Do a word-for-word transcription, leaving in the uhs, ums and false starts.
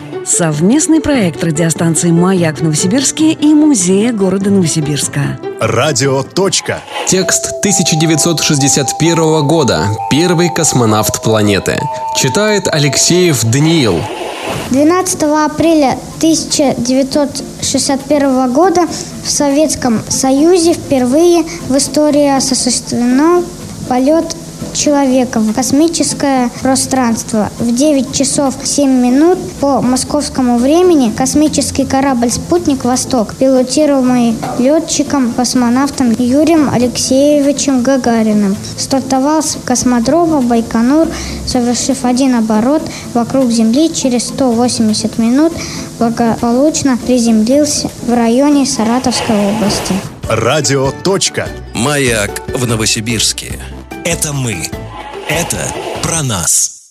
Совместный проект радиостанции «Маяк» в Новосибирске и музея города Новосибирска. Радио. Точка. Текст тысяча девятьсот шестьдесят первого года. Первый космонавт планеты. Читает Алексеев Даниил. двенадцатого апреля тысяча девятьсот шестьдесят первого года в Советском Союзе впервые в истории осуществлен полет человека в космическое пространство. В девять часов семь минут по московскому времени космический корабль «Спутник Восток», пилотируемый летчиком-космонавтом Юрием Алексеевичем Гагариным, стартовал с космодрома Байконур, совершив один оборот вокруг Земли. Через сто восемьдесят минут благополучно приземлился в районе Саратовской области. Радио. Точка. «Маяк» в Новосибирске. Это мы. Это про нас.